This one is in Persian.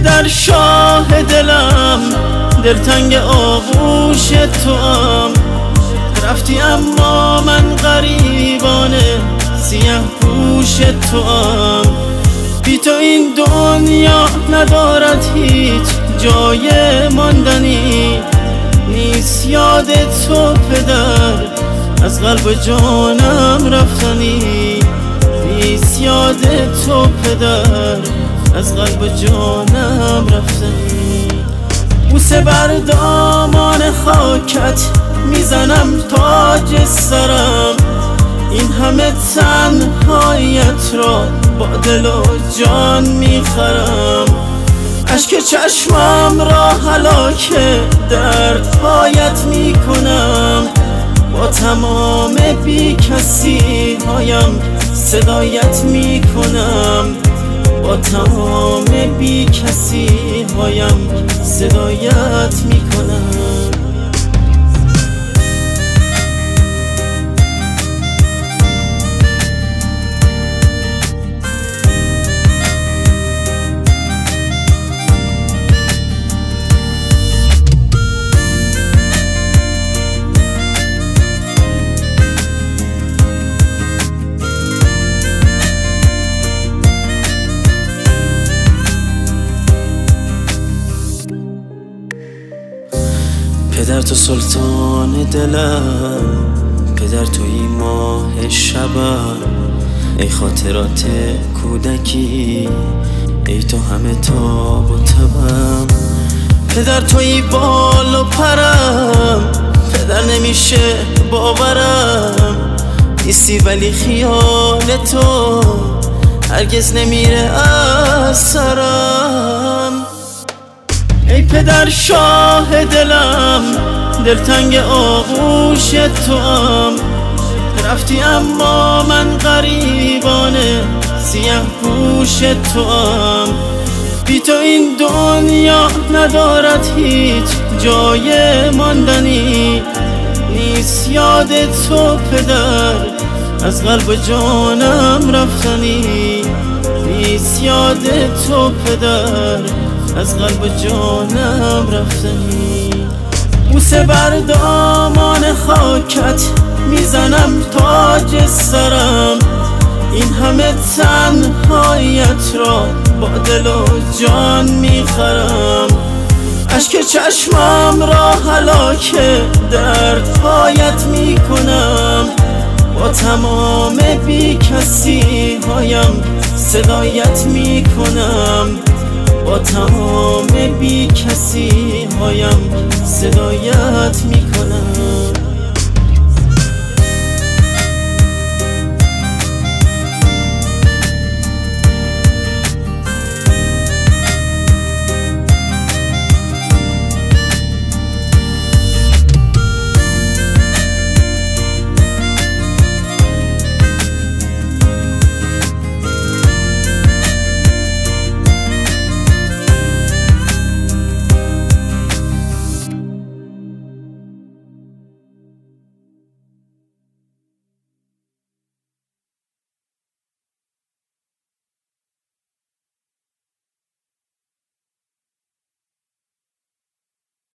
پدر شاه دلم، دلتنگ آغوش توام. رفتی اما من غریبانه سیه پوش توام. بی تو این دنیا ندارد هیچ جای ماندنی. نیست یاد تو پدر از قلب جانم رفتنی. نیست یاد تو پدر از قلب جانم رفتنی. بوسه بر دامان خاکت میزنم تاج سرم. این همه تنهاییت را با دل و جان میخرم. اشک چشمم را هلاک دردهایت میکنم. با تمام بی کسی هایم صدایت میکنم. با تمام بی کسی هایم صدایت میکنم. پدر تو سلطان دلم، پدر توی ماه شبم. ای خاطرات کودکی، ای تو همه تاب و تبم. پدر توی بال و پرم، پدر نمیشه باورم. نیستی ولی خیال تو هرگز نمیره از سرم. ای پدر شاه دلم، دلتنگ آغوش توام. رفتی اما من غریبانه سیه پوش توام. بی تو این دنیا ندارد هیچ جای ماندنی. نیست یاد تو پدر از قلب جانم رفتنی. نیست یاد تو پدر از قلب جانم رفتنی. بوسه بر دامان خاکت میزنم تاج سرم. این همه تنهاییت را با دل و جان میخرم. اشک چشمم را هلاک دردهایت میکنم. با تمام بی کسی هایم صدایت میکنم. با تمام بی کسی هایم صدایت میکنم.